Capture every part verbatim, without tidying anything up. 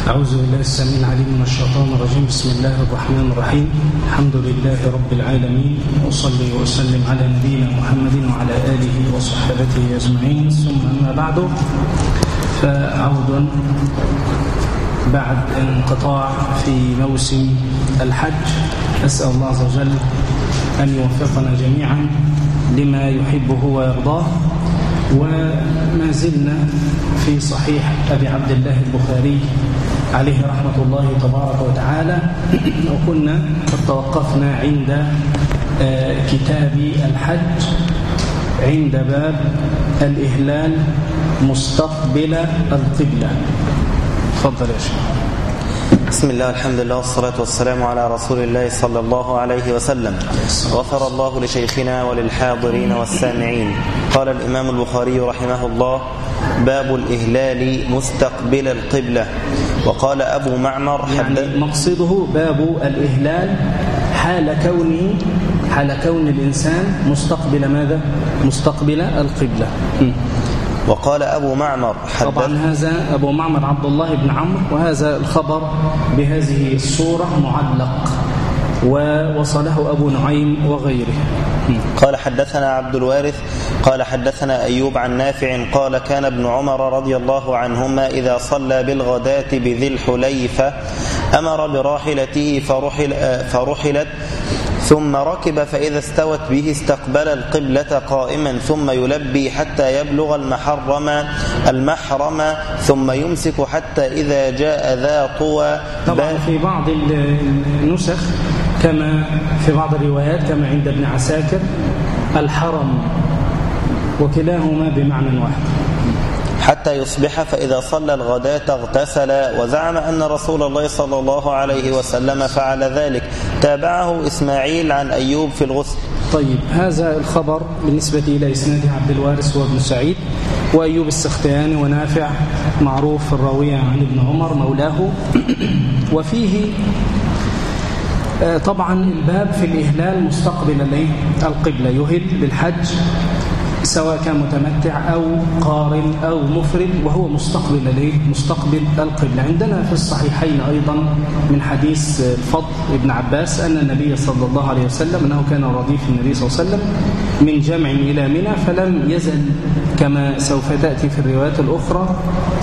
أعوذ بالله السميع العليم من الشيطان الرجيم. بسم الله الرحمن الرحيم. الحمد لله رب العالمين، وأصلي وأسلم على نبينا محمد وعلى آله وصحبه أجمعين، ثم أما بعد، فعود بعد انقطاع في موسم الحج. أسأل الله عز وجل أن يوفقنا جميعا لما يحبه ويرضاه. وما زلنا في صحيح أبي عبد الله البخاري عليه رحمة الله تبارك وتعالى، وكنا قد توقفنا عند كتاب الحج عند باب الإهلال مستقبل القبلة. تفضل يا شيخ. بسم الله، الحمد لله، والصلاة والسلام على رسول الله صلى الله عليه وسلم. غفر الله لشيخنا وللحاضرين والسامعين. قال الإمام البخاري رحمه الله: باب الإهلال مستقبل القبلة. وقال أبو معمر يعني مقصده باب الإهلال حال كونه حال كون الإنسان مستقبل ماذا؟ مستقبل القبلة. وقال أبو معمر طبعا هذا أبو معمر عبد الله بن عمرو، وهذا الخبر بهذه الصورة معلق، ووصله أبو نعيم وغيره. قال حدثنا عبد الوارث قال حدثنا أيوب عن نافع قال: كان ابن عمر رضي الله عنهما إذا صلى بالغداة بذي الحليفة أمر براحلته فرحل فرحلت ثم ركب، فإذا استوت به استقبل القبلة قائما، ثم يلبي حتى يبلغ المحرم المحرم ثم يمسك حتى إذا جاء ذا طوى. طبعا في بعض النسخ كما في بعض الروايات كما عند ابن عساكر الحرم، وكلاهما بمعنى واحد. حتى يصبح، فإذا صلى الغداة اغتسل، وزعم أن رسول الله صلى الله عليه وسلم فعل ذلك. تابعه إسماعيل عن أيوب في الغسل. طيب، هذا الخبر بالنسبة إلى إسناد عبد الوارث وابن سعيد وأيوب السختياني ونافع معروف الراوية عن ابن عمر مولاه. وفيه طبعا الباب في الإهلال مستقبل القبلة، يهل بالحج سواء كان متمتع أو قارن أو مفرد، وهو مستقبل ليه؟ مستقبل القبلة. عندنا في الصحيحين أيضا من حديث الفضل ابن عباس أن النبي صلى الله عليه وسلم أنه كان رديف النبي صلى الله عليه وسلم من جمع إلى منى، فلم يزل كما سوف تأتي في الروايات الأخرى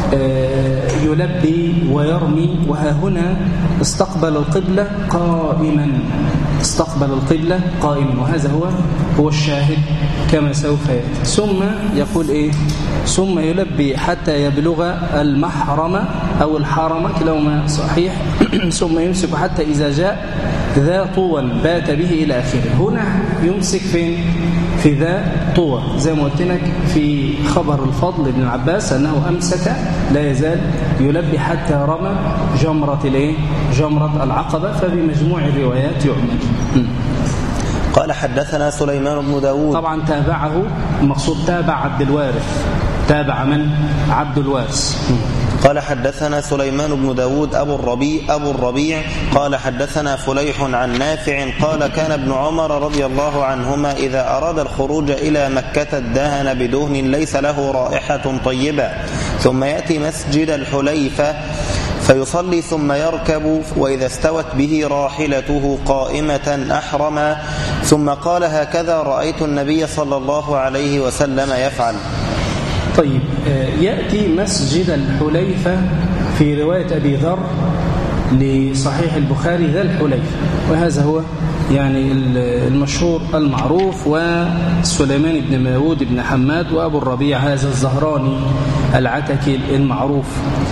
يلبي ويرمي، وها هنا استقبل القبلة قائما، استقبل القبلة قائما، وهذا هو هو الشاهد كما سوف يأتي. ثم يقول إيه؟ ثم يلبي حتى يبلغ المحرم أو الحرم، كلاهما صحيح. ثم يمسك حتى إذا جاء ذا طوى بات به إلى آخره. هنا يمسك فين؟ في ذا طوى، زي ما قلت لك في خبر الفضل بن عباس أنه أمسك لا يزال يلبي حتى رمى جمرة الايه؟ جمرة العقبة. فبمجموع الروايات يعمل. قال حدثنا سليمان بن داود. طبعا تابعه، المقصود تابع عبد الوارث. تابع من؟ عبد الوارث. قال حدثنا سليمان بن داود أبو الربيع, أبو الربيع قال حدثنا فليح عن نافع قال: كان ابن عمر رضي الله عنهما إذا أراد الخروج إلى مكة ادهن بدهن ليس له رائحة طيبة، ثم يأتي مسجد الحليفة فيصلي ثم يركب، وإذا استوت به راحلته قائمة أحرم، ثم قال: هكذا رأيت النبي صلى الله عليه وسلم يفعل. طيب، يأتي مسجد الحليفة في رواية أبي ذر لصحيح البخاري ذا الحليفة، وهذا هو يعني المشهور المعروف. وسليمان بن داود بن حماد وأبو الربيع هذا الزهراني العتكي المعروف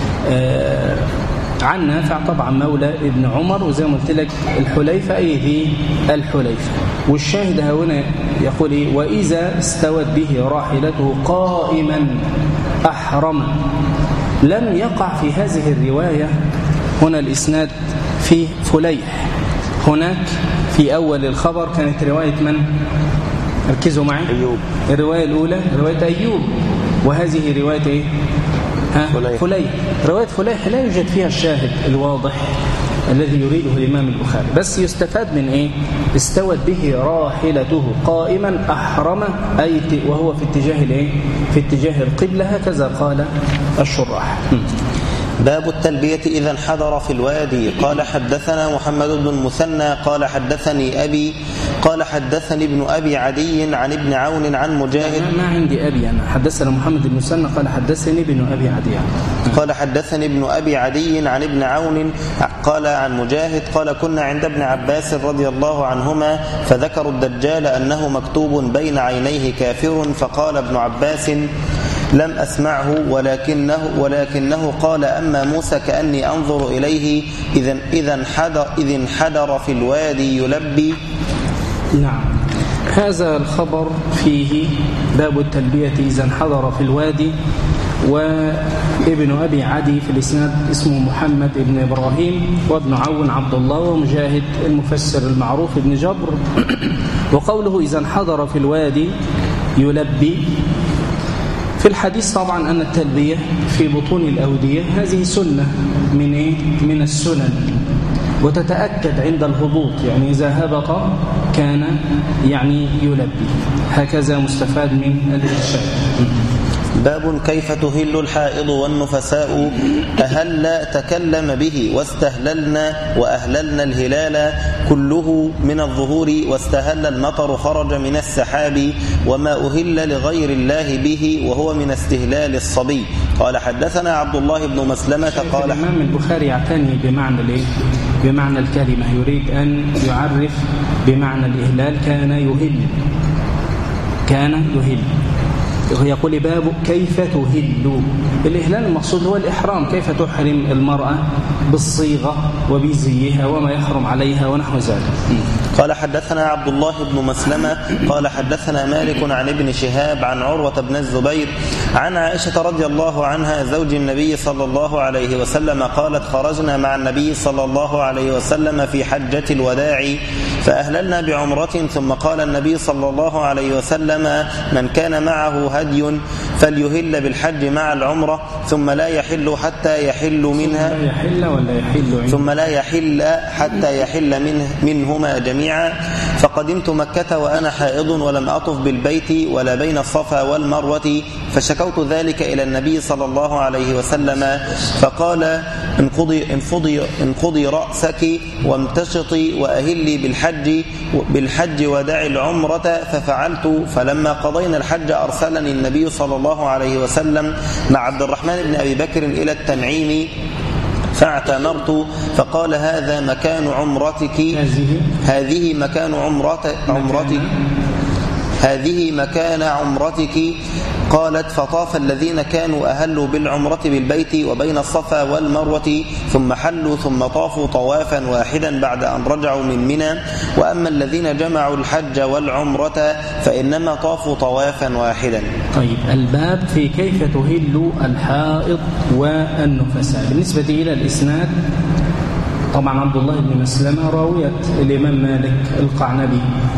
عن نافع طبعا مولى ابن عمر. وزي ما قلت لك الحليفة أي ذي الحليفة. والشاهد هنا يقول إيه؟ وإذا استوت به راحلته قائما أحرم. لم يقع في هذه الرواية هنا الإسناد فيه فليح. هناك في أول الخبر كانت رواية من؟ ركزوا معي. أيوب. الرواية الأولى رواية أيوب، وهذه رواية إيه؟ فليح. فليح. رواية فليح لا يوجد فيها الشاهد الواضح الذي يريده الإمام البخاري، بس يستفاد من إيه؟ استوت به راحلته قائما أحرم، أي وهو في اتجاه الإيه؟ في اتجاه القبلة، هكذا قال الشراح. باب التلبية إذا انحدر في الوادي. قال حدثنا محمد بن المثنى قال حدثني أبي قال حدثني ابن أبي عدي عن ابن عون عن مجاهد. ما عندي أبي أنا، حدثنا محمد بن المثنى قال حدثني ابن أبي عدي قال حدثني ابن أبي عدي عن ابن عون قال عن مجاهد قال كنا عند ابن عباس رضي الله عنهما فذكروا الدجال أنه مكتوب بين عينيه كافر، فقال ابن عباس لم أسمعه ولكنه, ولكنه قال أما موسى كأني أنظر إليه إذا إذا انحدر, إذا انحدر في الوادي يلبي. نعم، هذا الخبر فيه باب التلبية إذا انحدر في الوادي. وابن أبي عدي في الإسناد اسمه محمد بن إبراهيم، وابن عون عبد الله، ومجاهد المفسر المعروف ابن جبر. وقوله إذا انحدر في الوادي يلبي، في الحديث طبعا أن التلبية في بطون الأودية هذه سنة من إيه؟ من السنن، وتتأكد عند الهبوط، يعني إذا هبط كان يعني يلبي. هكذا مستفاد من الإرشاد. باب كيف تهل الحائض والنفساء. أهل تكلم به واستهللنا وأهللنا الهلال كله من الظهور، واستهل المطر خرج من السحاب، وما أهل لغير الله به وهو من استهلال الصبي. قال حدثنا عبد الله بن مسلمة قال الإمام البخاري يعتني بمعنى الايه؟ بمعنى الكلمة، يريد أن يعرف بمعنى الإهلال. كان يهل كان يهل يقول باب كيف تهل. الإهلال المقصود هو الإحرام، كيف تحرم المرأة بالصيغة وبزيها وما يحرم عليها ونحو ذلك. قال حدثنا عبد الله بن مسلمة قال حدثنا مالك عن ابن شهاب عن عروة بن الزبير عن عائشة رضي الله عنها زوج النبي صلى الله عليه وسلم قالت خرجنا مع النبي صلى الله عليه وسلم في حجة الوداع فأهللنا بعمرة، ثم قال النبي صلى الله عليه وسلم من كان معه هدي فليهل بالحج مع العمرة، ثم لا يحل حتى يحل منها لا يحل ولا يحل ثم لا يحل حتى يحل منه منهما جميعا. فقدمت مكة وأنا حائض ولم أطف بالبيت ولا بين الصفا والمروة، فشكوت ذلك إلى النبي صلى الله عليه وسلم فقال انقضي, انفضي, انقضي رأسك وامتشطي وأهلي بالحج بالحج ودع العمرة، ففعلت. فلما قضينا الحج أرسلني النبي صلى الله عليه وسلم مع عبد الرحمن بن أبي بكر إلى التنعيم فاعتمرت، فقال هذا مكان عمرتك هذه مكان عمرتك عمرتك هذه مكان عمرتك. قالت فطاف الذين كانوا أهلوا بالعمرة بالبيت وبين الصفا والمروة ثم حلوا ثم طافوا طوافا واحدا بعد أن رجعوا من منى، وأما الذين جمعوا الحج والعمرة فإنما طافوا طوافا واحدا. طيب، الباب في كيف تهل الحائض والنفساء. بالنسبة إلى الإسناد طبعا عبد الله بن مسلمة راوية الإمام مالك القعنبي،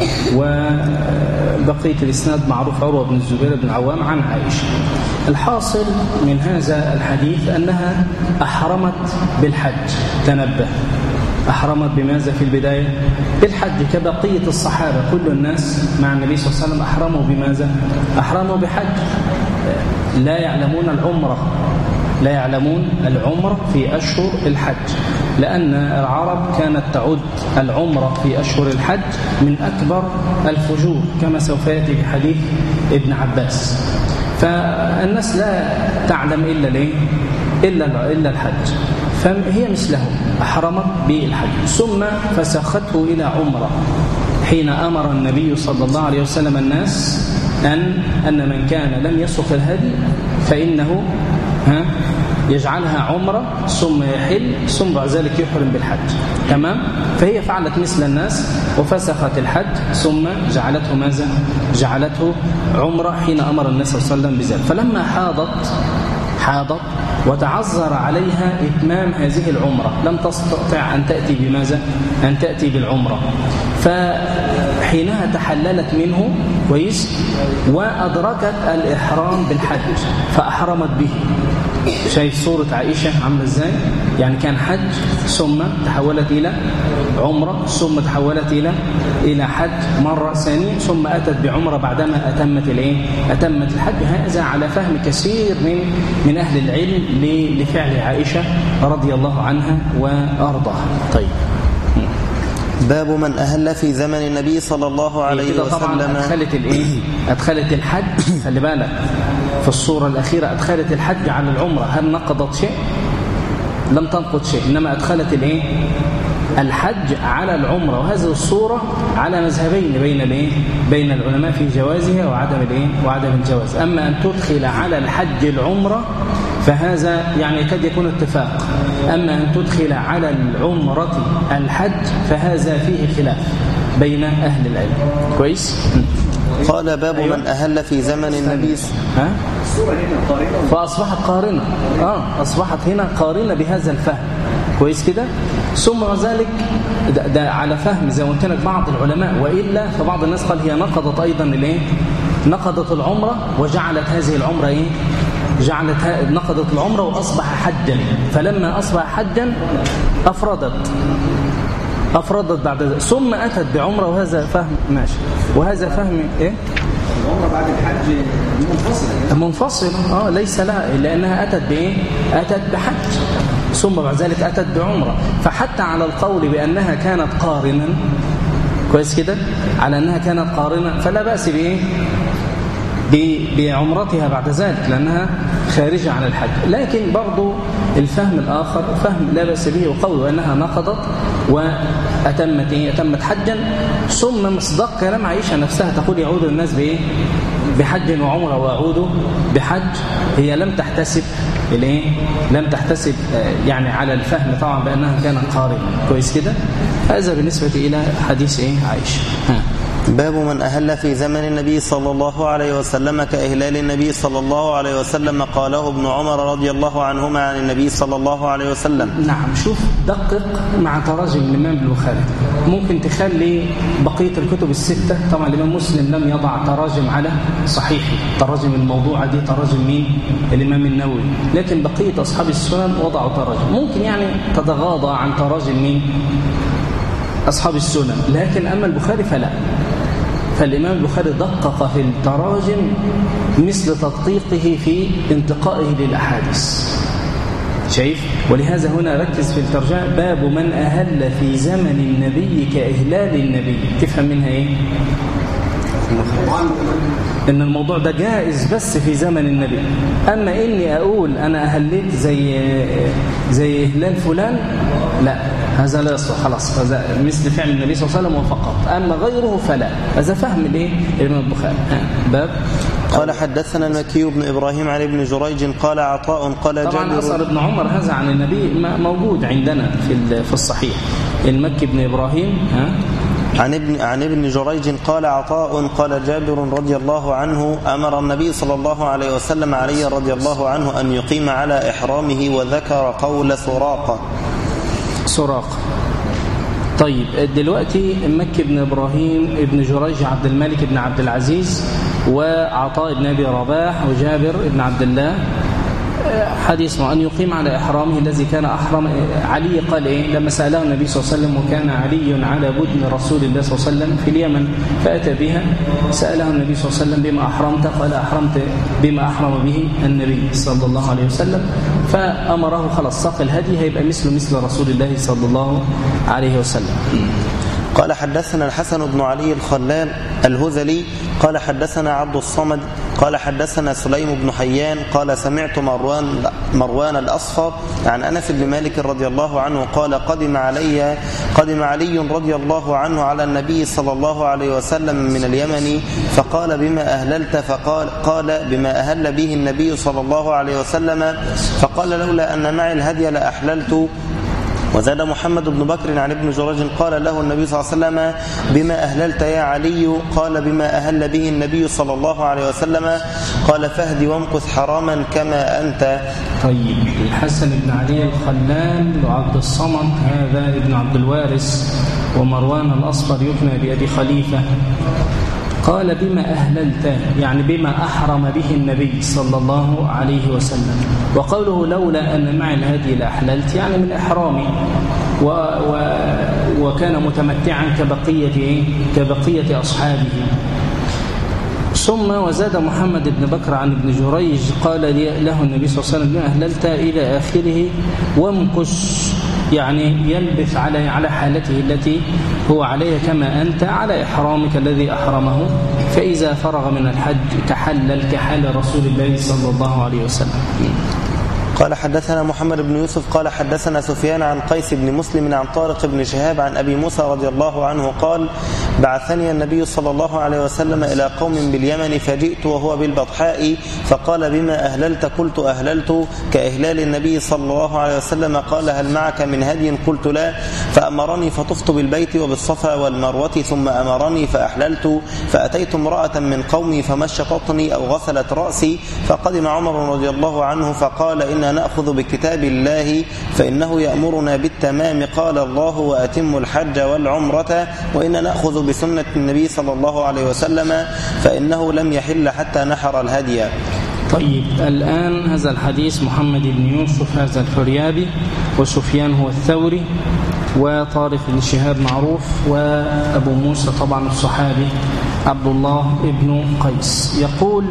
وبقية الإسناد معروف عروة بن الزبير بن عوام عن عائشة. الحاصل من هذا الحديث أنها أحرمت بالحج. تنبه، أحرمت بماذا في البداية؟ بالحج كبقية الصحابة، كل الناس مع النبي صلى الله عليه وسلم أحرموا بماذا؟ أحرموا بحج. لا يعلمون العمرة لا يعلمون العمرة في أشهر الحج، لأن العرب كانت تعد العمرة في أشهر الحج من أكبر الفجور كما سوف يأتي في حديث ابن عباس. فالناس لا تعلم إلا ليه؟ إلا إلا الحج، فهي مثلهم أحرمت بالحج ثم فسخته إلى عمرة حين أمر النبي صلى الله عليه وسلم الناس أن أن من كان لم يسق الهدي فإنه ها يجعلها عمرة ثم يحل ثم بعد ذلك يحرم بالحج. تمام؟ فهي فعلت مثل الناس وفسخت الحج ثم جعلته ماذا؟ جعلته عمرة حين أمر النبي صلى الله عليه وسلم بذلك. فلما حاضت حاضت وتعذر عليها إتمام هذه العمرة لم تستطع أن تأتي بماذا؟ أن تأتي بالعمرة، فحينها تحللت منه كويس وأدركت الإحرام بالحج فأحرمت به. شايف صورة عائشة عاملة ازاي؟ يعني كان حج ثم تحولت إلى عمرة ثم تحولت إلى إلى حج مرة ثانية ثم أتت بعمرة بعدما أتمت الإيه؟ أتمت الحج. هذا على فهم كثير من من أهل العلم لفعل عائشة رضي الله عنها وأرضاها. طيب، باب من أهل في زمن النبي صلى الله عليه وسلم. طبعا أدخلت الإيه؟ أدخلت الحج، خلي بالك في الصورة الأخيرة أدخلت الحج على العمرة. هل نقضت شيء؟ لم تنقض شيء، إنما أدخلت الإيه؟ الحج على العمرة. وهذه الصورة على مذهبين بين الإيه؟ بين العلماء في جوازها وعدم الإيه؟ وعدم الجواز. أما أن تدخل على الحج العمرة فهذا يعني قد يكون اتفاق، أما أن تدخل على العمرة الحج فهذا فيه خلاف بين أهل العلم. كويس؟ قال باب أيوة. من أهل في زمن النبي. ها؟ فأصبحت قارنة. آه أصبحت هنا قارنة بهذا الفهم. كويس كده؟ ثم ذلك ده, ده على فهم زي ما قلت لك بعض العلماء، وإلا فبعض الناس قال هي نقضت أيضا الإيه؟ نقضت العمرة وجعلت هذه العمرة إيه؟ جعلت نقضت العمرة وأصبح حجا، فلما أصبح حجا أفردت أفردت بعد ذلك ثم أتت بعمرة. وهذا فهم ماشي، وهذا فهم إيه؟ العمرة بعد الحج منفصلة منفصلة آه ليس لها، لأنها أتت بإيه؟ أتت بحج ثم بعد ذلك أتت بعمرة. فحتى على القول بأنها كانت قارنا، كويس كده؟ على أنها كانت قارنة فلا بأس بإيه؟ بعمرتها بعد ذلك لأنها خارجة عن الحج. لكن برضو الفهم الآخر فهم لا بأس به، وقوله أنها نقضت وأتمت إيه؟ أتمت حجا. ثم مصداق كلام عائشة نفسها تقول يعود الناس بإيه؟ بحج وعمرة وأعود بحج. هي لم تحتسب الإيه؟ لم تحتسب يعني على الفهم طبعا بأنها كانت قارنة. كويس كده؟ هذا بالنسبة إلى حديث إيه؟ عائشة. ها. باب من أهل في زمن النبي صلى الله عليه وسلم كإهلال النبي صلى الله عليه وسلم. قاله ابن عمر رضي الله عنهما عن النبي صلى الله عليه وسلم. نعم، شوف دقق مع تراجم الإمام البخاري، ممكن تخلي بقية الكتب الستة. طبعا الإمام مسلم لم يضع تراجم على صحيحه، تراجم الموضوعة دي تراجم مين؟ الإمام النووي. لكن بقية أصحاب السنن وضعوا تراجم، ممكن يعني تتغاضى عن تراجم مين؟ أصحاب السنن. لكن أما البخاري فلا، فالإمام البخاري دقق في التراجم مثل تدقيقه في انتقائه للأحاديث. شايف؟ ولهذا هنا ركز في الترجمة باب من أهل في زمن النبي كإهلال النبي. تفهم منها إيه؟ إن الموضوع ده جائز بس في زمن النبي. أما إني أقول أنا أهلت زي زي إهلال فلان، لا، هذا لا يصح. خلاص، هذا مثل فعل النبي صلى الله عليه وسلم وفقط. أما غيره فلا. هذا فهم الإيه؟ الإمام البخاري. باب قال حدثنا المكي بن إبراهيم عن ابن جريج قال عطاء قال جابر. طبعا أثر ابن عمر هذا عن النبي موجود عندنا في في الصحيح. المكي بن إبراهيم ها عن ابن عن ابن جريج قال عطاء قال جابر رضي الله عنه أمر النبي صلى الله عليه وسلم علي رضي الله عنه أن يقيم على إحرامه وذكر قول سراقة. سراقة. طيب دلوقتي مكي بن إبراهيم ابن جريج عبد الملك بن عبد العزيز وعطاء بن أبي رباح وجابر بن عبد الله حديث أن يقيم على إحرامه الذي كان أحرم. علي قال إيه لما سأله النبي صلى الله عليه وسلم وكان علي على بدن رسول الله صلى الله عليه وسلم في اليمن فأتى بها، سأله النبي صلى الله عليه وسلم بما أحرمت؟ قال أحرمت بما أحرم به النبي صلى الله عليه وسلم، فأمره خلاص ساق الهدي هيبقى مثل مثل رسول الله صلى الله عليه وسلم. قال حدثنا الحسن بن علي الخلال الهذلي قال حدثنا عبد الصمد قال حدثنا سليم بن حيان قال سمعت مروان مروان الأصفر عن أنس بن مالك رضي الله عنه قال قدم علي قدم علي رضي الله عنه على النبي صلى الله عليه وسلم من اليمن فقال بما أهللت؟ فقال قال بما أهل به النبي صلى الله عليه وسلم، فقال لولا أن معي الهدي لأحللت. وزاد محمد بن بكر عن ابن جريج قال له النبي صلى الله عليه وسلم بما أهللت يا علي؟ قال بما أهل به النبي صلى الله عليه وسلم. قال فاهدي وامكث حراما كما أنت. طيب الحسن بن علي الخلال وعبد الصمد هذا ابن عبد الوارث ومروان الأصفر يكنى بأبي خليفة قال بما أهللت، يعني بما أحرم به النبي صلى الله عليه وسلم. وقوله لولا أن معي الهدي لأحللت، يعني من إحرامي و و وكان متمتعا كبقية كبقية أصحابه. ثم وزاد محمد بن بكر عن ابن جريج قال له النبي صلى الله عليه وسلم بما أهللت إلى آخره وامكس، يعني يلبث على على حالته التي هو عليها كما أنت على إحرامك الذي أحرمه، فإذا فرغ من الحج تحلل كحال رسول الله صلى الله عليه وسلم. قال حدثنا محمد بن يوسف قال حدثنا سفيان عن قيس بن مسلم عن طارق بن شهاب عن أبي موسى رضي الله عنه قال بعثني النبي صلى الله عليه وسلم إلى قوم باليمن فجئت وهو بالبطحاء فقال بما أهللت؟ قلت أهللت كإهلال النبي صلى الله عليه وسلم. قال هل معك من هدي؟ قلت لا. فأمرني فطفت بالبيت وبالصفا والمروة ثم أمرني فأحللت. فأتيت امرأة من قومي فمشطتني أو غسلت رأسي فقدم عمر رضي الله عنه فقال إن نأخذ بكتاب الله فإنه يأمرنا بالتمام قال الله وأتم الحج والعمرة، وإن نأخذ بسنة النبي صلى الله عليه وسلم فإنه لم يحل حتى نحر الهدي. طيب، الآن هذا الحديث محمد بن يوسف هذا الفريابي، وسفيان هو الثوري، وطارق بن شهاب معروف، وأبو موسى طبعا الصحابي عبد الله بن قيس. يقول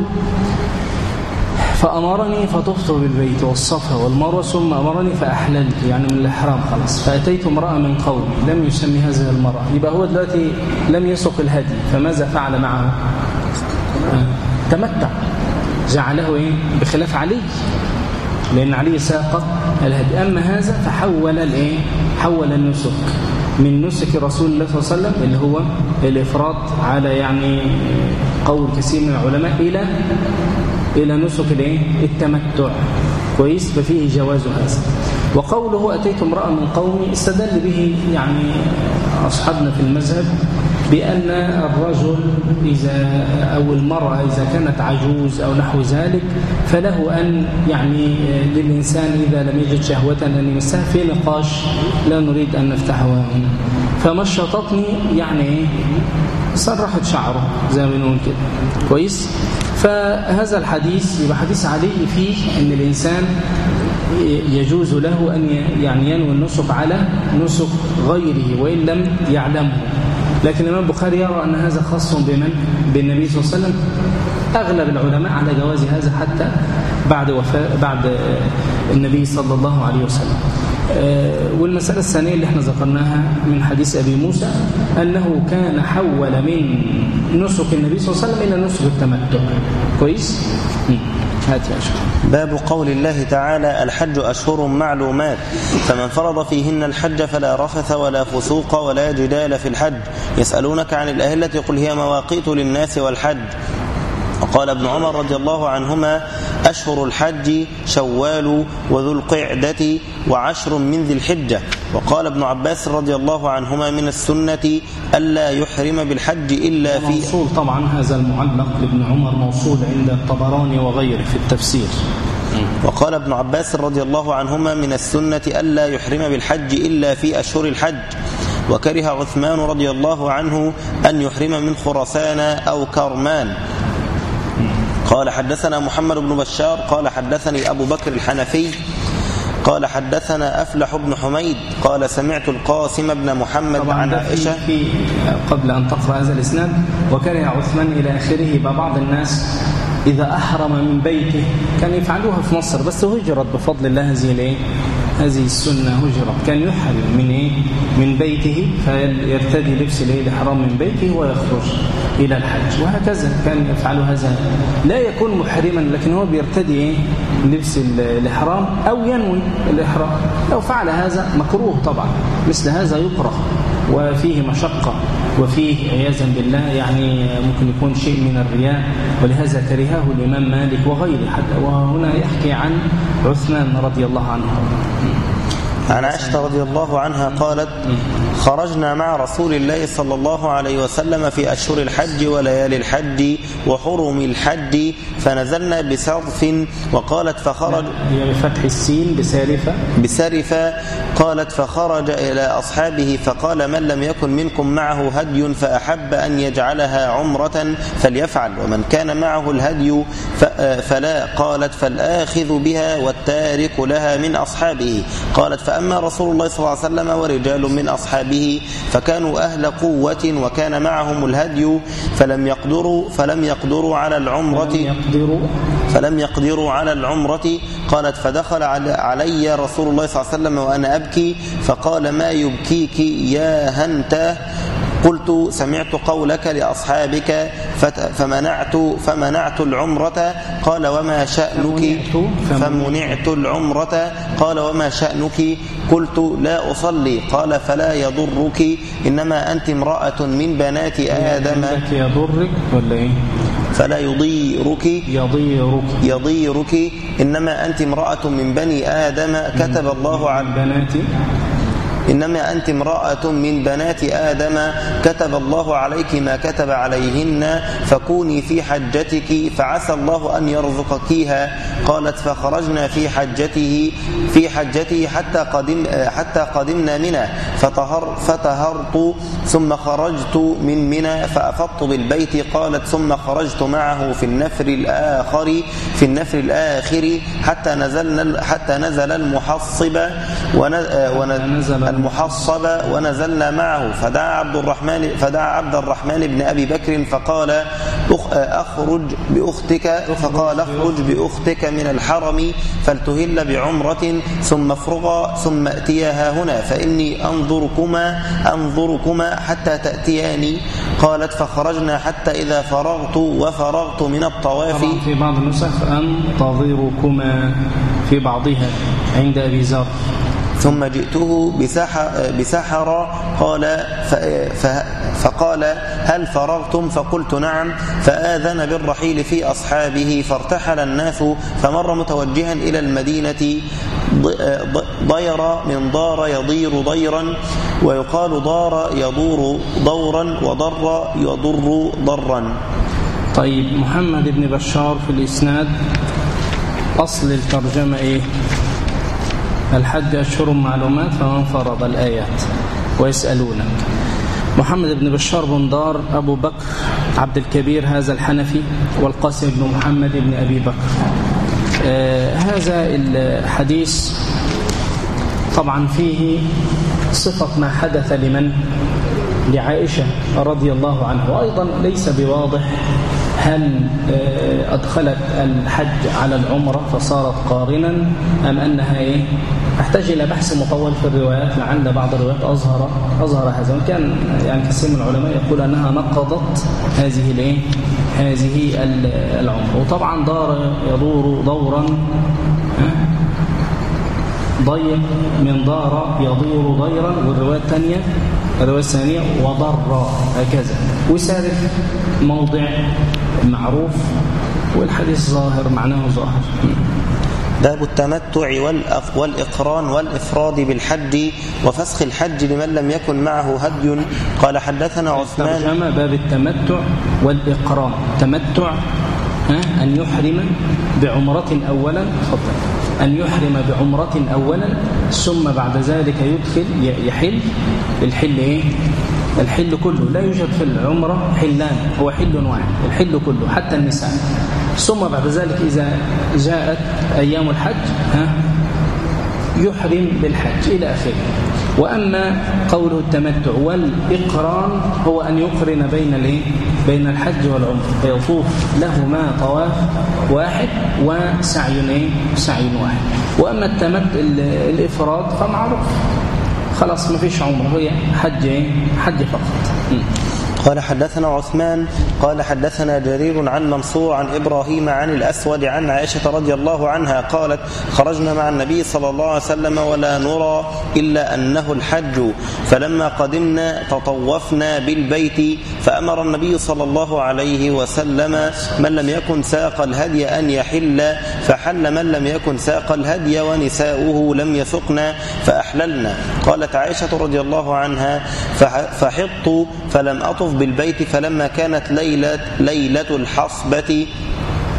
فأمرني فطفت بالبيت والصفا والمروة ثم أمرني فأحللت، يعني من الإحرام خلاص. فأتيت امرأة من قومي، لم يسمي هذه المرأة، يبقى هو دلوقتي لم يسق الهدي، فماذا فعل معه؟ تمتع، جعله إيه؟ بخلاف علي، لأن علي ساق الهدي. أما هذا فحول الإيه؟ حول النسك من نسك رسول الله صلى الله عليه وسلم اللي هو الإفراط على يعني قول كثير من العلماء إلى إلى نسك الايه؟ التمتع. كويس، ففيه جواز هذا. وقوله أتيت امرأة من قومي استدل به يعني أصحابنا في المذهب بأن الرجل إذا أو المرأة إذا كانت عجوز أو نحو ذلك فله أن يعني للإنسان إذا لم يجد شهوة أن يمسها، في نقاش لا نريد أن نفتحه هنا. فمشطتني يعني سرحت شعره زي ما بنقول كده. كويس. فهذا الحديث يبقى حديث علي فيه أن الإنسان يجوز له أن يعني ينوي النسك على نسك غيره وإن لم يعلمه. لكن الإمام البخاري يرى أن هذا خاص بمن؟ بالنبي صلى الله عليه وسلم. أغلب العلماء على جواز هذا حتى بعد وفاة بعد النبي صلى الله عليه وسلم. والمسألة الثانية اللي احنا ذكرناها من حديث أبي موسى أنه كان حول من نسك النبي صلى الله عليه وسلم إلى نسك التمتع. كويس؟ هات يا شيخ. باب قول الله تعالى الحج أشهر معلومات فمن فرض فيهن الحج فلا رفث ولا فسوق ولا جدال في الحج. يسألونك عن الأهلة قل هي مواقيت للناس والحج. وقال ابن عمر رضي الله عنهما أشهر الحج شوال وذو القعدة وعشر من ذي الحجة. وقال ابن عباس رضي الله عنهما من السنة ألا يحرم بالحج إلا في موصول. طبعا هذا المعلق لابن عمر موصول عند الطبراني وغيره في التفسير. وقال ابن عباس رضي الله عنهما من السنة ألا يحرم بالحج إلا في أشهر الحج. وكره عثمان رضي الله عنه أن يحرم من خراسان أو كرمان. قال حدثنا محمد بن بشار قال حدثني أبو بكر الحنفي قال حدثنا أفلح بن حميد قال سمعت القاسم بن محمد عن عائشة. في قبل أن تقرأ هذا الإسناد وكره عثمان إلى آخره. بعض الناس إذا أحرم من بيته كان يفعلوها في مصر بس هجرت بفضل الله هذه الايه هذه السنة هجرت. كان يحرم من ايه من بيته فيرتدي لبس الايه الإحرام من بيته ويخرج إلى الحج. وهكذا كان يفعل هذا. لا يكون محرما لكن هو بيرتدي ايه لبس الإحرام أو ينوي الإحرام. لو فعل هذا مكروه طبعا. مثل هذا يكره وفيه مشقة وفيه عياذا بالله يعني ممكن يكون شيء من الرياء. ولهذا كرهه الإمام مالك وغيره. حتى وهنا يحكي عن عثمان رضي الله عنه. عن عائشة رضي الله عنها قالت خرجنا مع رسول الله صلى الله عليه وسلم في أشهر الحج وليالي الحج وحرم الحج فنزلنا بسرف. وقالت فخرج هي بفتح السين بسارفة بسارفة قالت فخرج إلى أصحابه فقال من لم يكن منكم معه هدي فأحب أن يجعلها عمرة فليفعل ومن كان معه الهدي فلا. قالت فالآخذ بها والتارك لها من أصحابه. قالت فأما رسول الله صلى الله عليه وسلم ورجال من أصحابه فكانوا أهل قوة وكان معهم الهدي فلم يقدروا فلم يقدروا على العمرة فلم يقدروا على العمرة. قالت فدخل علي رسول الله صلى الله عليه وسلم وأنا أبكي فقال ما يبكيك يا هنته؟ قلت سمعت قولك لأصحابك فمنعت فمنعت العمرة. قال وما شأنك؟ فمنعت العمرة. قال وما شأنك؟ قلت لا أصلي. قال فلا يضرك إنما أنت امرأة من بنات آدم. يضرك ولا إيه؟ فلا يضيرك يضيرك يضيرك إنما أنت امرأة من بني آدم كتب الله على بنات إنما أنت امرأة من بنات آدم كتب الله عليك ما كتب عليهن فكوني في حجتك فعسى الله أن يرزقكيها. قالت فخرجنا في حجته في حجته حتى قدم حتى قدمنا منى فطهر فتهرت ثم خرجت من منى فأفضت بالبيت. قالت ثم خرجت معه في النفر الآخر في النفر الآخر حتى نزلنا حتى نزل المحصب ونزل المحصب ونزلنا معه فدعا عبد الرحمن فدعا عبد الرحمن بن أبي بكر فقال أخرج بأختك فقال اخرج بأختك من الحرم فلتهل بعمرة ثم افرغا ثم أتياها هنا فإني أنظركما أنظركما حتى تأتياني. قالت فخرجنا حتى إذا فرغت وفرغت من الطواف. في بعض النسخ أنتظركما في بعضها عند أبي ذر. ثم جئته بسحر, بسحر قال فقال هل فرغتم؟ فقلت نعم. فآذن بالرحيل في أصحابه فارتحل الناس فمر متوجها إلى المدينة ضير من ضار يضير ضيرا ويقال ضار يضور ضورا وضر يضر ضرا. طيب محمد بن بشار في الإسناد أصل الترجمة إيه؟ الحج أشهر معلومات فمن فرض الآيات ويسألونك. محمد بن بشار بن دار أبو بكر عبد الكبير هذا الحنفي والقاسم بن محمد بن أبي بكر. آه هذا الحديث طبعا فيه صفة ما حدث لمن لعائشة رضي الله عنه وأيضا ليس بواضح هل أدخلت الحج على العمرة فصارت قارنا أم أنها إيه؟ أحتاج إلى بحث مطول في الروايات لعل بعض الروايات أظهر أظهر هذا وكان يعني كثير من العلماء يقول أنها نقضت هذه الإيه؟ هذه العمرة. وطبعا دار يدور دورا ضيق من دار يضير ضيرا والرواية الثانية الرواية الثانية وضر هكذا وسارف موضع معروف والحديث ظاهر معناه ظاهر. باب التمتع والإقران والإفراد بالحج وفسخ الحج لمن لم يكن معه هدي. قال حدثنا عثمان ترجمة باب التمتع والإقران. تمتع أن يحرم بعمرة أولا فضل أن يحرم بعمرة أولا ثم بعد ذلك يدخل يحل الحل إيه؟ الحل كله. لا يوجد في العمرة حلان هو حل واحد الحل كله حتى النساء. ثم بعد ذلك إذا جاءت أيام الحج ها يحرم بالحج إلى آخره. وأما قوله التمتع والإقران هو أن يقرن بين الايه بين الحج والعمرة فيطوف لهما طواف واحد وسعي ايه سعي واحد. وأما التمتع الإفراد فمعروف خلاص ما فيش عمرة هي حج ايه حج فقط. قال حدثنا عثمان قال حدثنا جرير عن منصور عن إبراهيم عن الأسود عن عائشة رضي الله عنها قالت خرجنا مع النبي صلى الله عليه وسلم ولا نرى إلا أنه الحج فلما قدمنا تطوفنا بالبيت فأمر النبي صلى الله عليه وسلم من لم يكن ساق الهدي أن يحل فحل من لم يكن ساق الهدي ونساؤه لم يسقنا فأحللنا. قالت عائشة رضي الله عنها فحطت فلم أطف بالبيت فلما كانت ليلة, ليلة الحصبة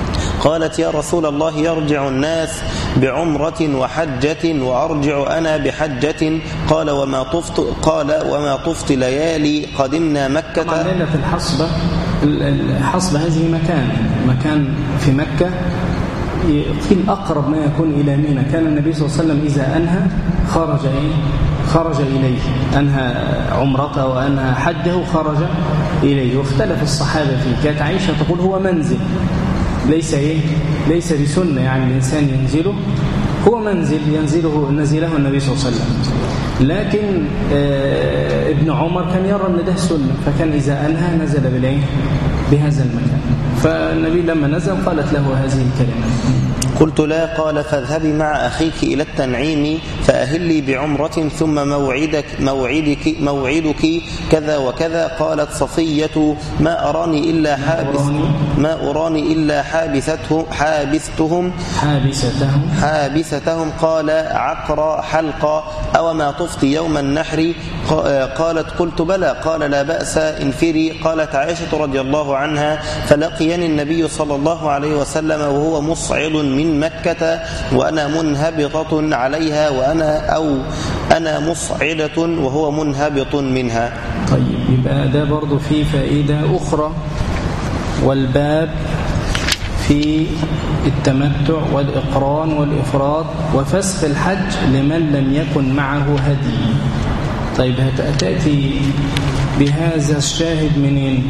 قالت يا رسول الله يرجع الناس بعمرة وحجة وأرجع أنا بحجة. قال وما طفت قال وما طفت ليالي قدمنا مكة. طبعا ليلة الحصبة، الحصبة هذه مكان مكان في مكة في الأقرب ما يكون إلى منى. كان النبي صلى الله عليه وسلم إذا أنهى خرج إيه؟ خرج إليه، أنهى عمرته وأنهى حجه خرج إليه. واختلف الصحابة فيه. كانت عائشة تقول هو منزل، ليس إيه؟ ليس بسنة يعني الإنسان ينزله، هو منزل ينزله نزله النبي صلى الله عليه وسلم. لكن آه ابن عمر كان يرى أن ده سنة، فكان إذا أنهى نزل بالإيه؟ بهذا المكان. فالنبي لما نزل قالت له هذه الكلمة. قلت لا. قال فاذهبي مع أخيك إلى التنعيم فأهلي بعمرة ثم موعدك موعدك موعدك كذا وكذا. قالت صفية ما أراني إلا حابس ما أراني إلا حابستهم حابستهم حابستهم حابستهم قال عقر حلقة أو ما طفت يوم النحر. قالت قلت بلى. قال لا بأس انفري. قالت عائشة رضي الله عنها فلقيني النبي صلى الله عليه وسلم وهو مصعد من مكة وأنا منهبطة عليها وأنا أو أنا مصعدة وهو منهبط منها. طيب يبقى ده برضو فيه فائدة أخرى، والباب في التمتع والإقران والإفراد وفسخ الحج لمن لم يكن معه هدي. طيب هتأتي بهذا الشاهد منين؟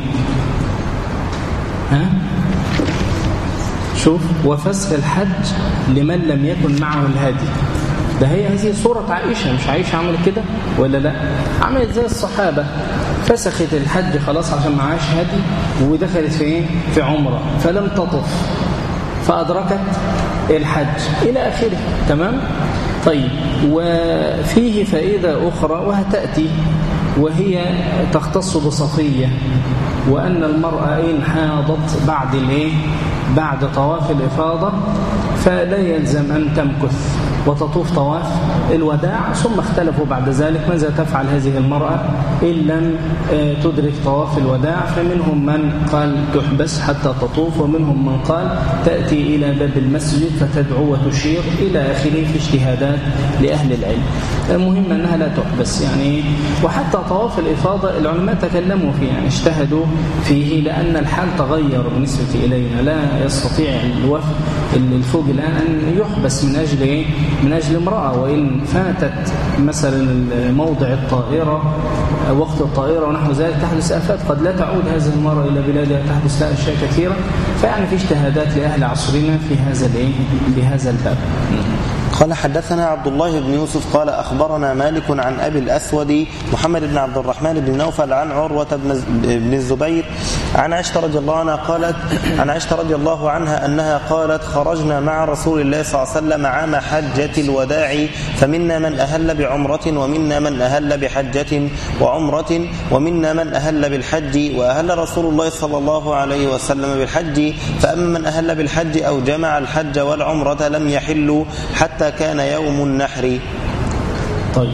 ها؟ شوف، وفسخ الحج لمن لم يكن معه الهدي. ده هي هذه صورة عائشة، مش عائشة عملت كده ولا لا؟ عملت زي الصحابة، فسخت الحج خلاص عشان معاش هدي، ودخلت في ايه؟ في عمرة، فلم تطف فأدركت الحج إلى آخره. تمام؟ طيب، وفيه فائدة أخرى وهتأتي، وهي تختص بصفية، وأن المرأة إن حاضت بعد الإيه؟ بعد طواف الإفاضة فلا يلزم أن تمكث وتطوف طواف الوداع. ثم اختلفوا بعد ذلك ماذا تفعل هذه المرأة إن لم تدرك طواف الوداع، فمنهم من قال تحبس حتى تطوف، ومنهم من قال تأتي إلى باب المسجد فتدعو وتشير إلى آخره في اجتهادات لأهل العلم. المهم أنها لا تحبس يعني. وحتى طواف الإفاضة العلماء تكلموا فيه، يعني اجتهدوا فيه، لأن الحال تغير بالنسبة إلينا، لا يستطيع الوفد الفوج الآن أن يحبس من أجل إيه؟ من أجل امرأة، وإن فاتت مثلا موضع الطائرة وقت الطائرة ونحو ذلك تحدث آفات، قد لا تعود هذه المرأة إلى بلادها، تحدث لها أشياء كثيرة. فيعني في اجتهادات لأهل عصرنا في هذا الإيه؟ في هذا الباب. قال حدثنا عبد الله بن يوسف قال أخبرنا مالك عن أبي الأسود محمد بن عبد الرحمن بن نوفل عن عروة بن الزبير عن عائشة رضي الله عنها قالت عن عائشة رضي الله عنها أنها قالت خرجنا مع رسول الله صلى الله عليه وسلم عام حجة الوداع، فمنا من أهل بعمرة ومنا من أهل بحجة وعمرة ومنا من أهل بالحج، وأهل رسول الله صلى الله عليه وسلم بالحج، فأما من أهل بالحج أو جمع الحج والعمرة لم يحلوا حتى كان يوم النحر. طيب،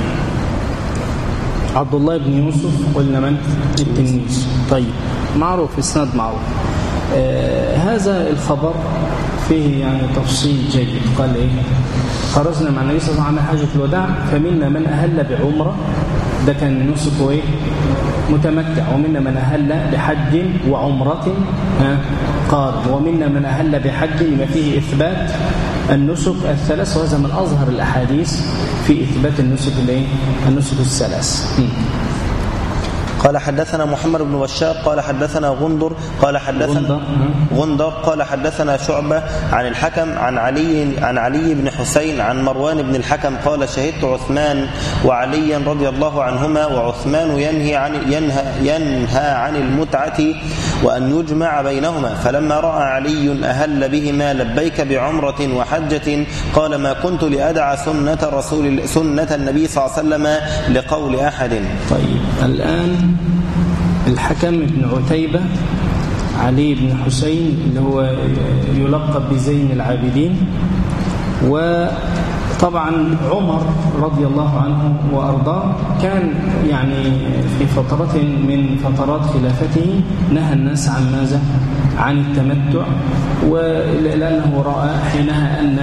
عبد الله بن يوسف قلنا من؟ التلميذ. طيب، معروف، اسناد معروف. آه هذا الخبر فيه يعني تفصيل جيد. قال ايه؟ خرجنا مع النبي صلى الله عليه وسلم حجة الوداع، فمنا من أهل بعمرة، ده كان نسكه ايه؟ متمتع، ومنا من أهل بحج وعمرة قارن، ومنا من أهل بحج ما فيه إثبات النسك الثلاث، وهذا من أظهر الأحاديث في إثبات النسك الايه؟ النسك الثلاث. قال حدثنا محمد بن بشار قال حدثنا غندر قال حدثنا غندر قال حدثنا شعبة عن الحكم عن علي عن علي بن حسين عن مروان بن الحكم قال شهدت عثمان وعليا رضي الله عنهما، وعثمان ينهي عن ينهى ينهى عن المتعة وأن يجمع بينهما، فلما رأى علي أهل بهما لبيك بعمرة وحجة قال ما كنت لأدع سنة رسول سنة النبي صلى الله عليه وسلم لقول أحد. طيب، الآن الحكم بن عتيبة علي بن حسين اللي هو يلقب بزين العابدين، طبعا عمر رضي الله عنه وأرضاه كان يعني في فترة من فترات خلافته نهى الناس عن ماذا؟ عن التمتع، ولأنه رأى حينها أن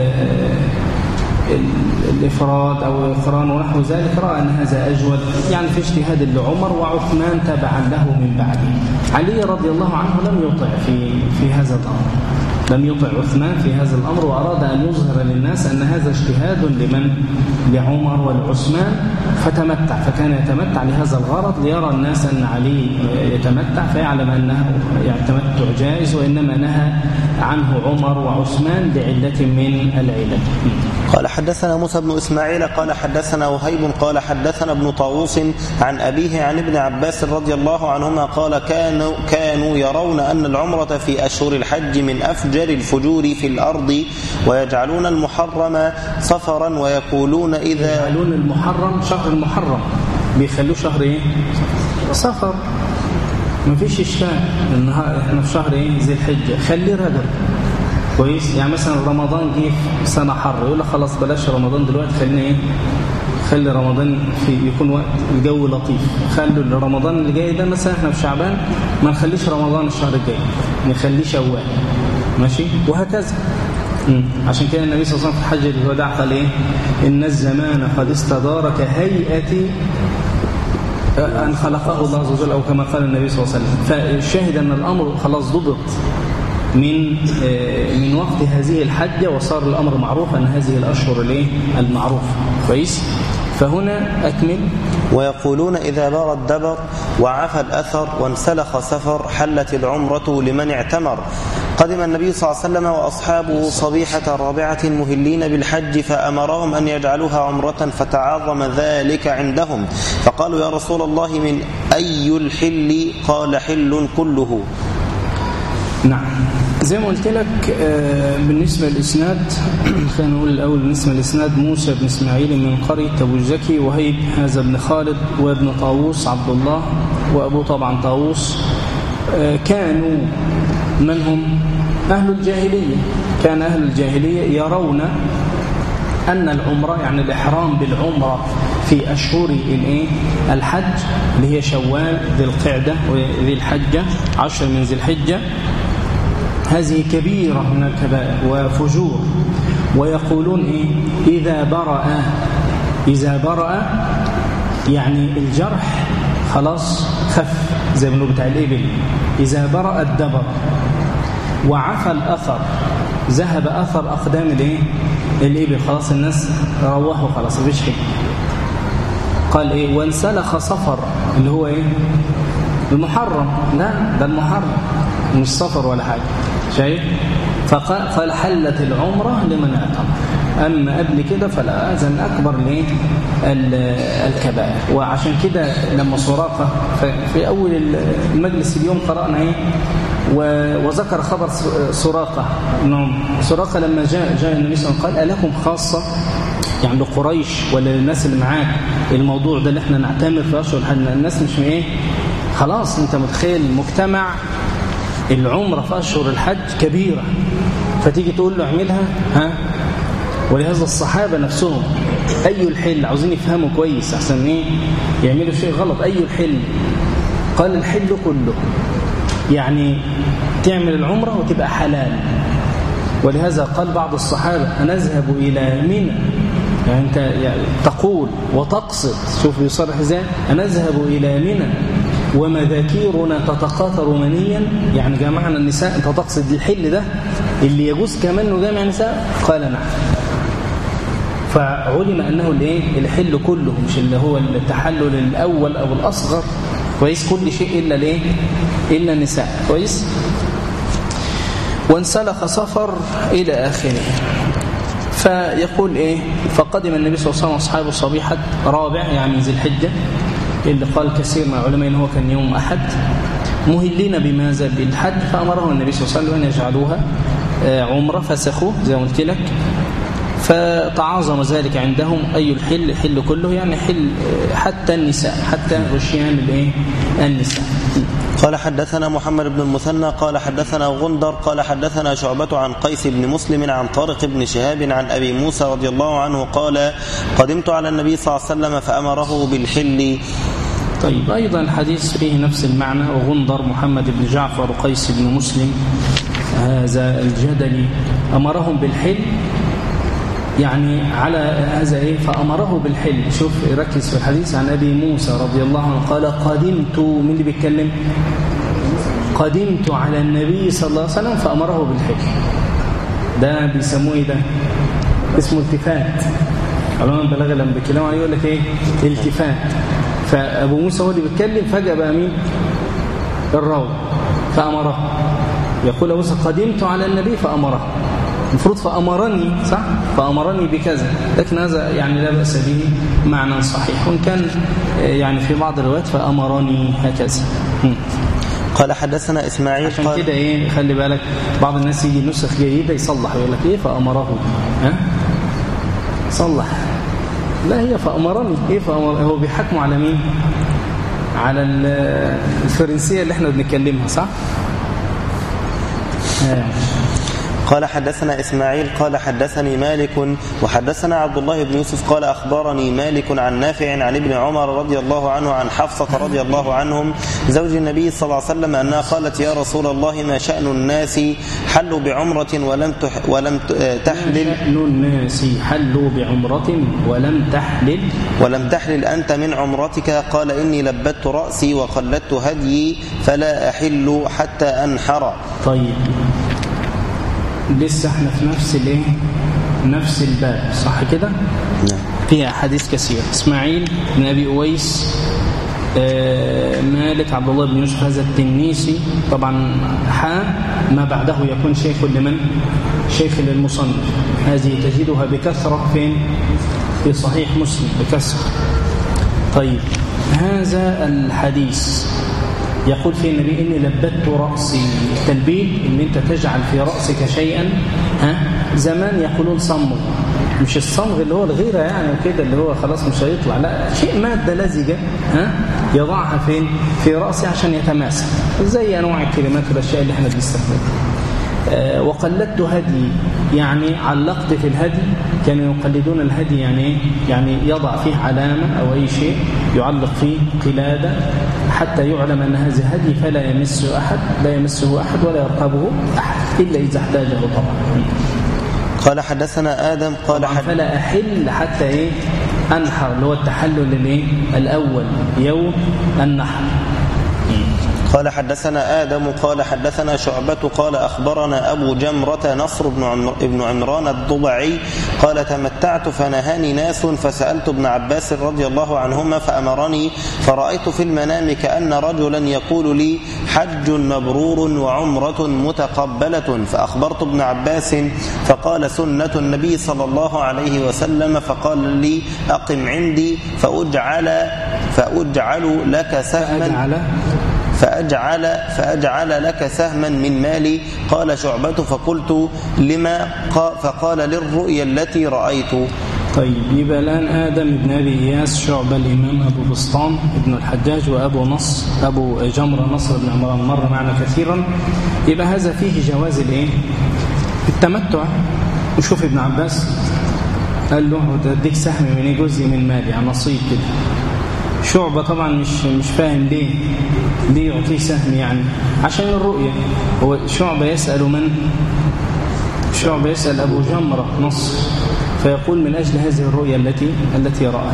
الإفراد أو الإقران ونحو ذلك، رأى أن هذا أجود يعني في اجتهاد لعمر، وعثمان تبعا له من بعده. علي رضي الله عنه لم يطع في في هذا الأمر، لم يطع عثمان في هذا الأمر، وأراد أن يظهر للناس أن هذا اجتهاد لمن؟ لعمر ولعثمان، فتمتع، فكان يتمتع لهذا الغرض ليرى الناس أن علي يتمتع فيعلم أنه يعني التمتع جائز، وإنما نهى عنه عمر وعثمان لعلة من العلل. قال حدثنا موسى بن إسماعيل قال حدثنا وهيب قال حدثنا ابن طاووس عن أبيه عن ابن عباس رضي الله عنهما قال كانوا, كانوا يرون أن العمرة في أشهر الحج من أفجر الفجور في الأرض، ويجعلون المحرم صفرا ويقولون إذا يجعلون المحرم شهر المحرم بيخلوه شهر إيه؟ صفر. ما فيش إشكال إن إحنا في شهر إيه؟ ذي الحجة، خلي رجل كويس. يعني مثلا رمضان جه في سنة حر، يقول لك خلاص بلاش رمضان دلوقتي، خلينا إيه؟ خلي رمضان في يكون وقت الجو لطيف، خلوا رمضان اللي جاي ده مثلا إحنا في شعبان ما نخليش رمضان الشهر الجاي، نخليه شوال، ماشي، وهكذا. مم. عشان كده النبي صلى الله عليه وسلم في حجة الوداع قال إيه؟ إن الزمان قد استدار كهيئة أن خلقه الله عز وجل، أو كما قال النبي صلى الله عليه وسلم. فالشاهد أن الأمر خلاص ضبط من من وقت هذه الحجة، وصار الأمر معروف أن هذه الأشهر الايه المعروف كويس. فهنا أكمل. ويقولون إذا بار الدبر وعفى الأثر وانسلخ سفر حلت العمرة لمن اعتمر. قدم النبي صلى الله عليه وسلم وأصحابه صبيحة رابعة مهلين بالحج، فأمرهم أن يجعلوها عمرة، فتعاظم ذلك عندهم، فقالوا يا رسول الله من أي الحل؟ قال حل كله. نعم، زي ما قلت لك بالنسبة للإسناد، خلينا نقول الأول بالنسبة للإسناد: موسى بن إسماعيل من قرية أبو الزكي، وهيب هذا بن خالد، وابن طاووس عبد الله، وأبو طبعا طاووس. كانوا من هم؟ أهل الجاهلية. كان أهل الجاهلية يرون أن العمرة يعني الإحرام بالعمرة في أشهر الحج اللي هي شوال ذي القعدة وذي الحجة عشر من ذي الحجة، هذه كبيرة من الكبائر وفجور. ويقولون إيه؟ إذا برأ إذا برأ يعني الجرح خلاص خف، زي ما بتاع الإبل، إذا برأ الدبر وعفى الأثر، ذهب أثر أقدام الإيه؟ الإبل، خلاص الناس روحوا خلاص مفيش حاجة. قال إيه؟ وانسلخ صفر اللي هو إيه؟ المحرم. لا، ده المحرم مش صفر ولا حاجة، شايف؟ فقال حلت العمرة لمن اعتمر، أما قبل كده فلا، أذن أكبر ليه الكبائر. وعشان كده لما سراقة في أول المجلس اليوم قرأنا إيه؟ وذكر خبر سراقة، إنه سراقة لما جاء جاء النبي صلى الله عليه وسلم قال ألكم خاصة يعني لقريش ولا للناس اللي معاك الموضوع ده اللي احنا نعتمر في أشهر الحج؟ الناس مش ايه خلاص، انت متخيل مجتمع العمرة في أشهر الحج كبيرة، فتيجي تقول له اعملها ها؟ ولهذا الصحابة نفسهم أي الحل عاوزين يفهموا كويس أحسن ايه يعملوا شيء غلط. أي الحل؟ قال الحل كله، يعني تعمل العمرة وتبقى حلال. ولهذا قال بعض الصحابة نذهب إلى منى، يعني أنت يعني تقول وتقصد، شوف يصرح ازاي، نذهب إلى منى ومذاكيرنا تتقاطر منيا، يعني جمعنا النساء، أنت تقصد الحل ده اللي يجوز كمان انه جامع نساء؟ قال نعم. فعلم أنه الايه الحل كله، مش اللي هو التحلل الأول أو الأصغر، كويس، كل شيء إلا الايه إلا النساء، كويس. وانسلخ صفر إلى آخره. فيقول إيه؟ فقدم النبي صلى الله عليه وسلم وأصحابه صبيحة رابع يعني ذي الحجة، اللي قال كثير من العلماء إن هو كان يوم أحد، مهلين بماذا؟ بالحج. فأمرهم النبي صلى الله عليه وسلم أن يجعلوها عمرة، فسخوه زي ما قلت لك. فتعاظم ذلك عندهم. أي الحل؟ حل كله، يعني حل حتى النساء، حتى غشيان الايه النساء. قال حدثنا محمد بن المثنى قال حدثنا غندر قال حدثنا شعبة عن قيس بن مسلم عن طارق بن شهاب عن أبي موسى رضي الله عنه قال قدمت على النبي صلى الله عليه وسلم فأمره بالحل. طيب أيضا الحديث فيه نفس المعنى. وغندر محمد بن جعفر وقيس بن مسلم هذا الجدلي أمرهم بالحل، يعني على هذا إيه فأمره بالحل. شوف ركز في الحديث عن أبي موسى رضي الله عنه قال قدمت، من اللي بيتكلم؟ قدمت على النبي صلى الله عليه وسلم فأمره بالحل. ده بيسموه إيه؟ ده اسمه التفات. علماء البلاغة لما بيتكلموا عليه يقول لك إيه؟ التفات. فأبو موسى هو اللي بيتكلم، فجأة بقى مين؟ الراوي فأمره. يقول أبو موسى قدمت على النبي فأمره، المفروض فأمرني، صح؟ فأمرني بكذا، لكن هذا يعني لا بأس به معنى صحيح، وإن كان يعني في بعض الروايات فأمرني هكذا. قال حدثنا إسماعيل عشان قال كده إيه، خلي بالك بعض الناس يجي نسخ جيدة يصلح ويقول لك إيه فأمره، ها؟ صلح، لا هي فأمرني إيه فأمر. هو بيحكموا على مين؟ على الفرنسية اللي احنا بنتكلمها، صح؟ آه. قال حدثنا إسماعيل قال حدثني مالك وحدثنا عبد الله بن يوسف قال أخبرني مالك عن نافع عن ابن عمر رضي الله عنه عن حفصة رضي الله عنهم زوج النبي صلى الله عليه وسلم أنها قالت يا رسول الله ما شأن الناس حلوا بعمرة ولم تح ولم تحلل ما شأن الناس حلوا بعمرة ولم تحلل ولم تحلل أنت من عمرتك؟ قال إني لبت رأسي وقلدت هديي فلا أحل حتى أنحر. طيب لسه احنا في نفس الايه، نفس الباب، صح كده؟ نعم. فيها حديث كثير. اسماعيل بن ابي اويس، آه مالك، عبد الله بن يوسف هذا التنيسي، طبعا حا ما بعده يكون شيخ لمن؟ شيخ للمصنف. هذه تجدها بكثرة فين؟ في صحيح مسلم بكثرة. طيب هذا الحديث يقول فيه النبي إني لبت رأسي. التلبيد إن أنت تجعل في رأسك شيئا، ها زمان يقولون صمغ، مش الصمغ اللي هو الغيرة يعني وكده اللي هو خلاص مش هيطلع، لا شيء مادة لزجة ها يضعها فين؟ في رأسي عشان يتماسك، زي أنواع الكلمات والأشياء اللي احنا بنستخدمها. أه وقلدت هدي، يعني علقت في الهدي. كانوا يقلدون الهدي يعني يعني يضع فيه علامة أو أي شيء يعلق فيه قلادة حتى يعلم أن هذا هدي فلا يمسه أحد، لا يمسه أحد ولا يرقبه أحد إلا إذا احتاجه طبعا. قال حدثنا آدم قال حد... فلا أحل حتى إيه أنحر، اللي هو التحلل الإيه الأول يوم النحر. قال حدثنا آدم قال حدثنا شعبة قال أخبرنا أبو جمرة نصر بن, عمر بن عمران الضبعي قال تمتعت فنهاني ناس فسألت ابن عباس رضي الله عنهما فأمرني فرأيت في المنام كأن رجلا يقول لي حج مبرور وعمرة متقبلة، فأخبرت ابن عباس فقال سنة النبي صلى الله عليه وسلم، فقال لي أقم عندي فأجعل, فأجعل لك سهما فأجعل, فأجعل لك سهما من مالي. قال شعبة فقلت لما؟ فقال للرؤيا التي رأيت. طيب يبقى الآن آدم بن أبي إياس، شعبة الإمام أبو بسطام ابن الحجاج، وأبو نصر أبو جمرة نصر بن عمران مر معنا كثيرا. يبقى هذا فيه جواز الإيه؟ التمتع. وشوف ابن عباس قال له تديك سهم من جزء من مالي، عن نصيب كده. شعبة طبعا مش مش فاهم ليه ليه يعطيه سهم، يعني عشان الرؤية. هو شعبة يسأل من؟ شعبة يسأل أبو جمرة نصر، فيقول من أجل هذه الرؤية التي التي رأها.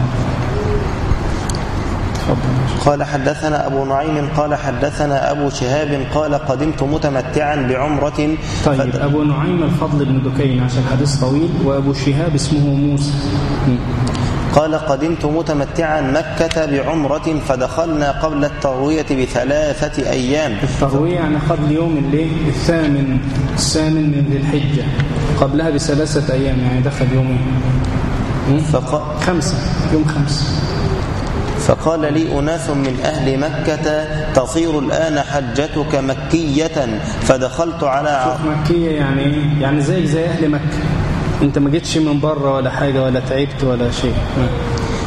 قال حدثنا أبو نعيم قال حدثنا أبو شهاب قال قدمت متمتعا بعمرة. طيب فد... أبو نعيم الفضل بن دكين عشان حديث طويل، وأبو شهاب اسمه موسى. قال قدمت متمتعا مكة بعمرة فدخلنا قبل التروية بثلاثة أيام. التروية يعني قبل يوم الليل الثامن الثامن من ذي الحجة، قبلها بثلاثة أيام، يعني دخل يومين فق... خمسة يوم خمسة. فقال لي أناس من أهل مكة تصير الآن حجتك مكية، فدخلت على مكية يعني يعني زيك زي أهل مكة، انت ما جيتش من بره ولا حاجة ولا تعبت ولا شيء.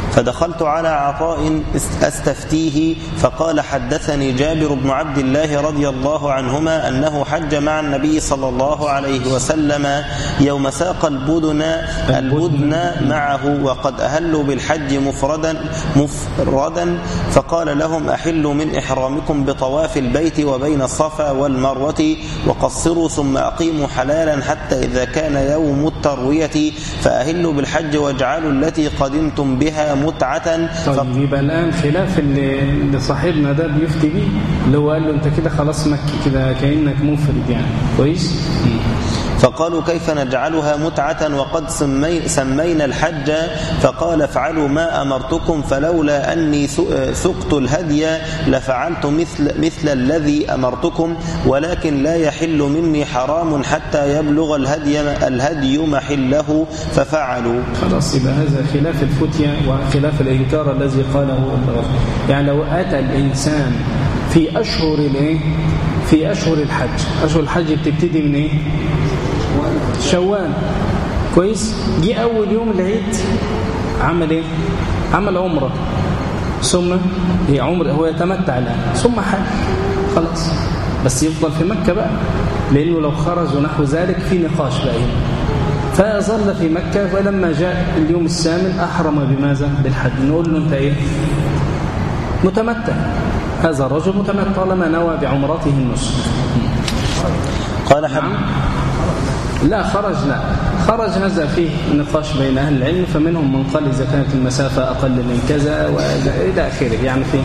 فدخلت على عطاء أستفتيه فقال حدثني جابر بن عبد الله رضي الله عنهما أنه حج مع النبي صلى الله عليه وسلم يوم ساق البدن البدن معه وقد أهلوا بالحج مفردا مفردا فقال لهم أحلوا من إحرامكم بطواف البيت وبين الصفا والمروة وقصروا ثم أقيموا حلالا حتى إذا كان يوم التروية فأهلوا بالحج واجعلوا التي قدمتم بها متعة. طيب يبقى الآن خلاف اللي صاحبنا ده بيفتي بيه اللي هو قال له أنت كده خلاص مكي كده كأنك مفرد يعني كويس. فقالوا كيف نجعلها متعة وقد سمي سمينا الحج فقال افعلوا ما أمرتكم فلولا أني سقت الهدي لفعلت مثل, مثل الذي أمرتكم ولكن لا يحل مني حرام حتى يبلغ الهدي, الهدي محله ففعلوا. خلاص يبقى هذا خلاف الفتية وخلاف الإنكار الذي قاله الرسول. يعني لو أتى الإنسان في أشهر الايه في أشهر الحج أشهر الحج بتبتدي من إيه شوال كويس جي أول يوم العيد عمل إيه عمل عمرة ثم هي عمرة هو يتمتع الآن ثم حج خلاص بس يفضل في مكة بقى لأنه لو خرج ونحو ذلك في نقاش بقى فظل في مكة ولما جاء اليوم الثامن أحرم بماذا بالحج نقول له أنت إيه متمتع هذا الرجل متمتع طالما نوى بعمرته النسك. قال حب لا خرج لا خرج هذا فيه نقاش بين أهل العلم فمنهم من قال إذا كانت المسافة أقل من كذا وإلى آخره يعني فيه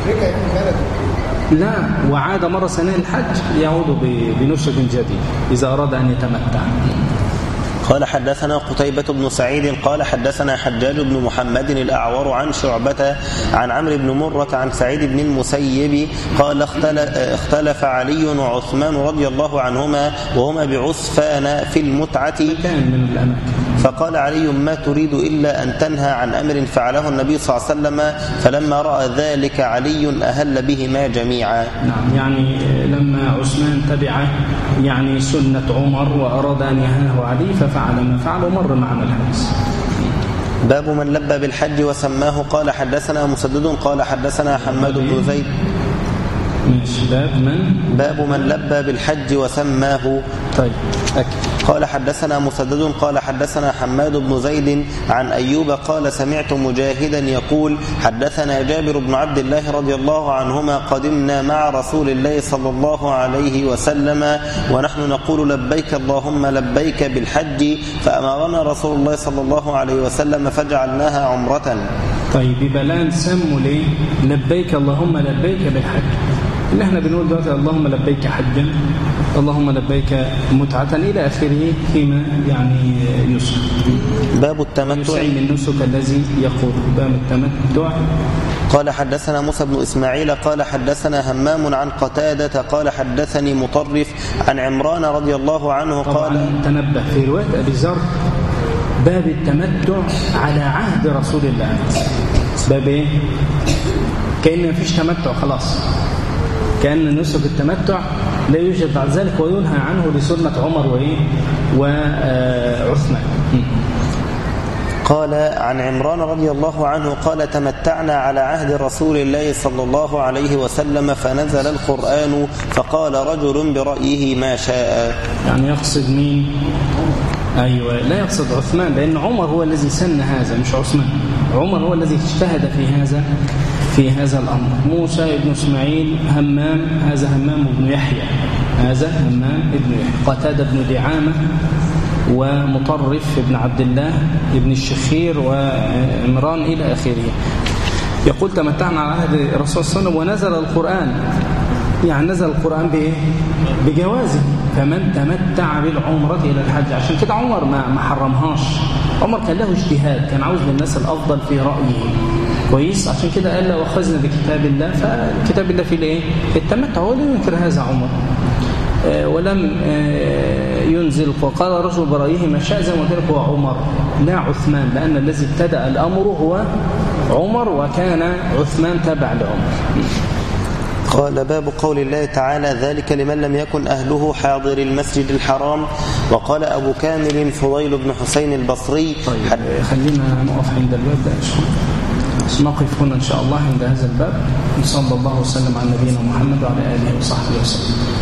لا وعاد مرة سنة الحج يعود بنسك جديد إذا أراد أن يتمتع. قال حدثنا قتيبة بن سعيد قال حدثنا حجاج بن محمد الأعور عن شعبة عن عمرو بن مرة عن سعيد بن المسيب قال اختلف علي وعثمان رضي الله عنهما وهما بعسفان في المتعة فقال علي ما تريد إلا أن تنهى عن أمر فعله النبي صلى الله عليه وسلم فلما رأى ذلك علي أهل بهما جميعا. نعم يعني لما عثمان تبع يعني سنة عمر وأراد أن ينهى علي ففعل ما فعل ومر معنا الحديث. باب من لبى بالحج وسماه قال حدثنا مسدد قال حدثنا حماد بن زيد باب من باب من لبى بالحج وسماه. طيب أكيد. قال حدثنا مسدد قال حدثنا حماد بن زيد عن أيوب قال سمعت مجاهدا يقول حدثنا جابر بن عبد الله رضي الله عنهما قدمنا مع رسول الله صلى الله عليه وسلم ونحن نقول لبيك اللهم لبيك بالحج فأمرنا رسول الله صلى الله عليه وسلم فجعلناها عمرة. طيب يبقى الآن سموا ليه لبيك اللهم لبيك بالحج اللي احنا بنقول دلوقتي اللهم لبيك حجا اللهم لبيك متعة إلى آخره فيما يعني يسر. باب التمتع يسعي من نسك الذي يقول باب التمتع. قال حدثنا موسى بن إسماعيل قال حدثنا همام عن قتادة قال حدثني مطرف عن عمران رضي الله عنه قال تنبه في رواية أبي ذر باب التمتع على عهد رسول الله باب ايه كأن مفيش تمتع خلاص كأن نسك التمتع لا يوجد بعد ذلك وينهى عنه لسنة عمر وإيه وعثمان. قال عن عمران رضي الله عنه قال تمتعنا على عهد رسول الله صلى الله عليه وسلم فنزل القرآن فقال رجل برأيه ما شاء. يعني يقصد مين؟ أيوة لا يقصد عثمان لأن عمر هو الذي سن هذا مش عثمان. عمر هو الذي اجتهد في هذا في هذا الأمر. موسى بن إسماعيل همام هذا همام بن يحيى هذا همام بن يحيى قتادة بن دعامة ومطرف بن عبد الله بن الشخير وعمران إلى آخره. يقول تمتعنا على عهد الرسول صلى الله عليه وسلم ونزل القرآن يعني نزل القرآن بإيه؟ بجوازه فمن تمتع بالعمرة إلى الحج عشان كده عمر ما ما حرمهاش. عمر كان له اجتهاد كان عاوز للناس الأفضل في رأيه كويس عشان كده قال له أخذنا بكتاب الله فكتاب الله في الايه التمتع هو لا ينكر هذا عمر آه ولم آه ينزل وقال رجل برأيه ما شاء زي ما قلت لك هو عمر لا عثمان لأن الذي ابتدأ الأمر هو عمر وكان عثمان تبع لعمر. قال باب قول الله تعالى ذلك لمن لم يكن أهله حاضر المسجد الحرام. وقال أبو كامل فضيل بن حسين البصري طيب خلينا نقف عند الباب ده نقف هنا إن شاء الله عند هذا الباب. صلى الله وسلم على نبينا محمد وعلى آله وصحبه وسلم.